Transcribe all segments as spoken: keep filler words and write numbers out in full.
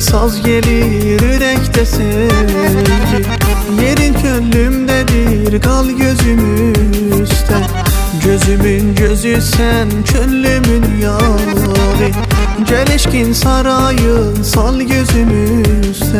saz gelir yürekte sevgi. Yerin könlümdedir, kal gözümüzde. Gözümün gözü sen, könlümün yari. Gel eşkin sarayın, sal gözümüzde.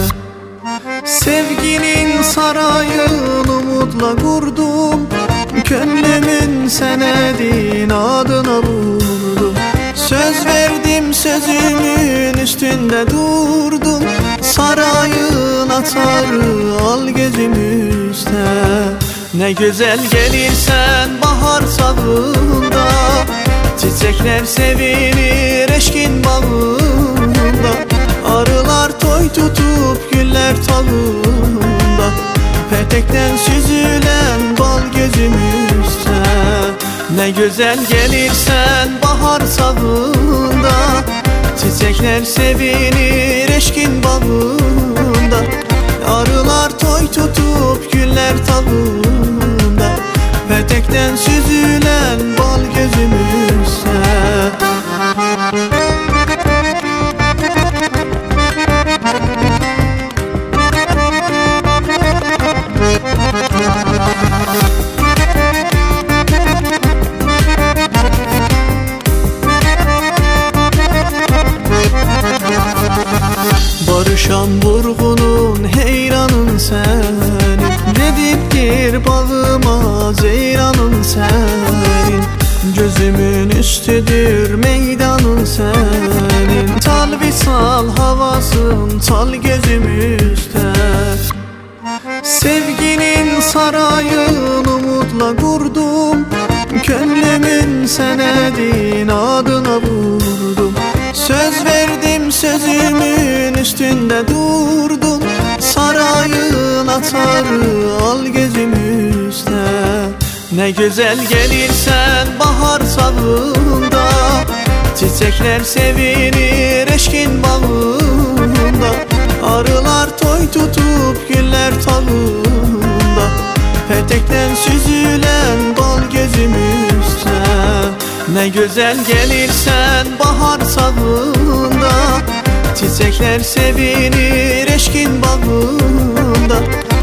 Sevginin sarayını umutla kurdum. Könlümün senedin adına vurdum. Söz verdim, sözümün üstünde durdum. Sarayın atarı al gözümüzde. Ne güzel gelirsen bahar sazında. Çiçekler sevinir eşkin bağında. Arılar toy tutup güller tağında. Petekten süzülen bal gözümüzde. Ne güzel gelirsen bahar sazında. Çiçekler sevinir eşkin bağında. Arılar toy tutup güller tağında. Petekten süzülen bal gözümüzde. Barışan vurgunun heyranın senin. Rediptir bağıma zeyranın senin. Gözümün üstüdür meydanın senin. Tal visal havasın tal gözümüzde. Sevginin sarayını umutla kurdum. Könlümün senedin adına vurdum. Söz verdim, sözümün üstünde durdum. Sarayın atarı al gözümüzde. Ne güzel gelirsen bahar sazında. Çiçekler sevinir eşkin bağında. Arılar toy tutup güller tağında. Petekten süzülen bal gözümüzde. Ne güzel gelirsen bahar sazında. Çiçekler sevinir eşkin bağında.